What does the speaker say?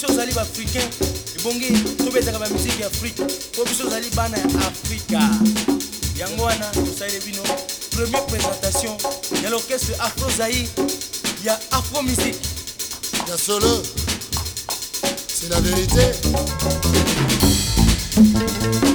biso ozali baafricain ebongi tobetaka bamusike ya afrique po biso ozali bana ya afrika yango wana tosaleli bino première présentation ya l'orchestre Afro Zaïre ya Afro Musique ya solo c'est la vérité.